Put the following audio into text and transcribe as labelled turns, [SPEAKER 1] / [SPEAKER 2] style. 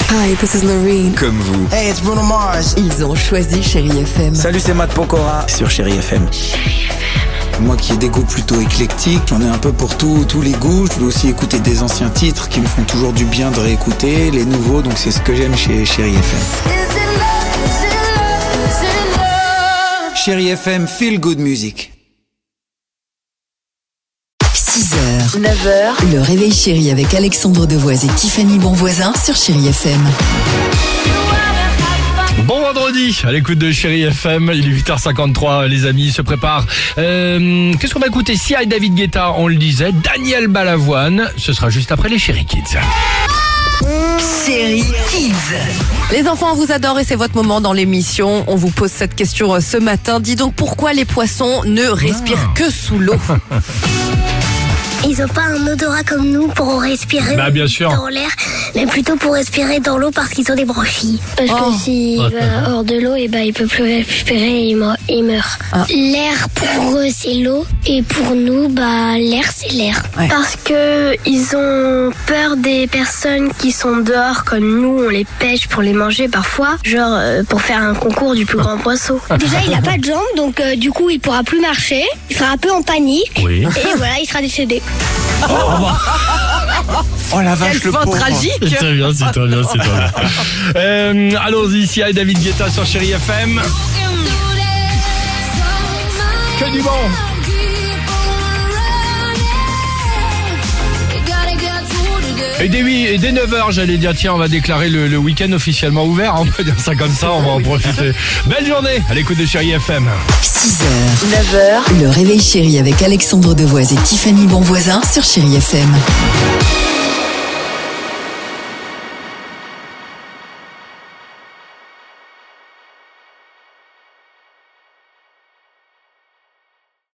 [SPEAKER 1] Hi, this is Noreen.
[SPEAKER 2] Comme vous.
[SPEAKER 3] Hey, it's Bruno Mars.
[SPEAKER 1] Ils ont choisi Chérie FM.
[SPEAKER 2] Salut, c'est Matt Pokora sur Chérie FM.
[SPEAKER 3] Moi qui ai des goûts plutôt éclectiques, j'en ai un peu pour tous les goûts. Je peux aussi écouter des anciens titres qui me font toujours du bien de réécouter, les nouveaux, donc c'est ce que j'aime chez Chérie FM. Chérie FM, feel good music.
[SPEAKER 1] 6h, 9h, le réveil chéri avec Alexandre Devoise et Tiffany Bonvoisin sur Chérie FM.
[SPEAKER 4] Bon vendredi, à l'écoute de Chérie FM, il est 8h53, les amis se préparent. Qu'est-ce qu'on va écouter? Sia et David Guetta, on le disait, Daniel Balavoine, ce sera juste après les Chérie Kids.
[SPEAKER 1] Chérie Kids. Les enfants, on vous adore et c'est votre moment dans l'émission. On vous pose cette question ce matin. Dis donc, pourquoi les poissons ne respirent que sous l'eau?
[SPEAKER 5] Ils ont pas un odorat comme nous pour respirer
[SPEAKER 4] bien sûr.
[SPEAKER 5] dans l'air, mais plutôt pour respirer dans l'eau parce qu'ils ont des bronchies. Parce que s'il va hors de l'eau, il peut plus respirer et il meurt. L'air pour eux c'est l'eau et pour nous l'air c'est l'air.
[SPEAKER 1] Ouais.
[SPEAKER 5] Parce que ils ont peur des personnes qui sont dehors comme nous, on les pêche pour les manger parfois, genre pour faire un concours du plus grand poisson. Déjà il a pas de jambes donc du coup il pourra plus marcher, il sera un peu en panique
[SPEAKER 4] Oui.
[SPEAKER 5] et voilà il sera décédé.
[SPEAKER 3] Oh la vache,
[SPEAKER 1] Quelle fin tragique.
[SPEAKER 4] C'est très bien, c'est très bien, c'est très bien. Allons-y, Sia et David Guetta sur Chérie FM. Que du bon. Et dès 9h, j'allais dire, tiens, on va déclarer le week-end officiellement ouvert, on peut dire ça comme ça, on va en profiter. Belle journée à l'écoute de Chérie FM.
[SPEAKER 1] 6h, 9h, le réveil chéri avec Alexandre Devoise et Tiffany Bonvoisin sur Chérie FM.